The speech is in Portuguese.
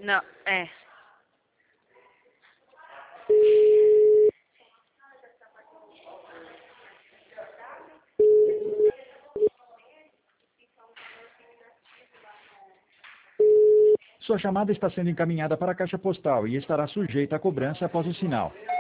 Não, é. Sua chamada está sendo encaminhada para a caixa postal e estará sujeita a cobrança após o sinal.